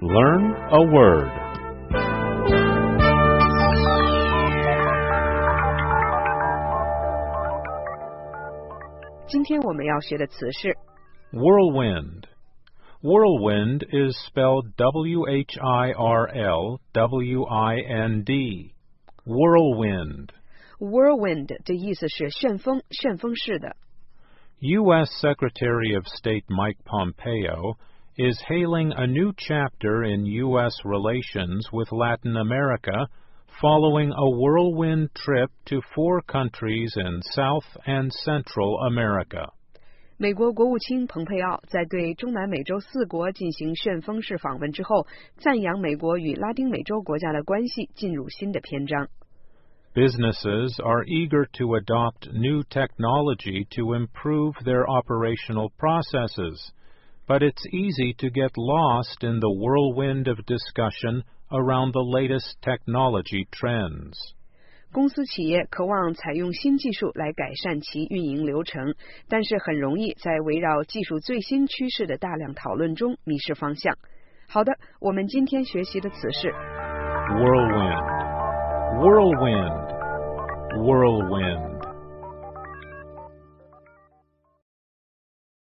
Learn a word. 今天我们要学的词是 Whirlwind. Whirlwind is spelled W-H-I-R-L-W-I-N-D. Whirlwind. whirlwind 的意思是旋风，旋风式的。 U.S. Secretary of State Mike Pompeo is hailing a new chapter in U.S. relations with Latin America following a whirlwind trip to 4 countries in South and Central America. 美国国务卿蓬佩奥在对中南美洲4国进行旋风式访问之后，赞扬美国与拉丁美洲国家的关系进入新的篇章。 Businesses are eager to adopt new technology to improve their operational processes, but it's easy to get lost in the whirlwind of discussion around the latest technology trends. 公司企业渴望采用新技术来改善其运营流程，但是很容易在围绕技术最新趋势的大量讨论中迷失方向。好的，我们今天学习的词是 Whirlwind. Whirlwind. Whirlwind.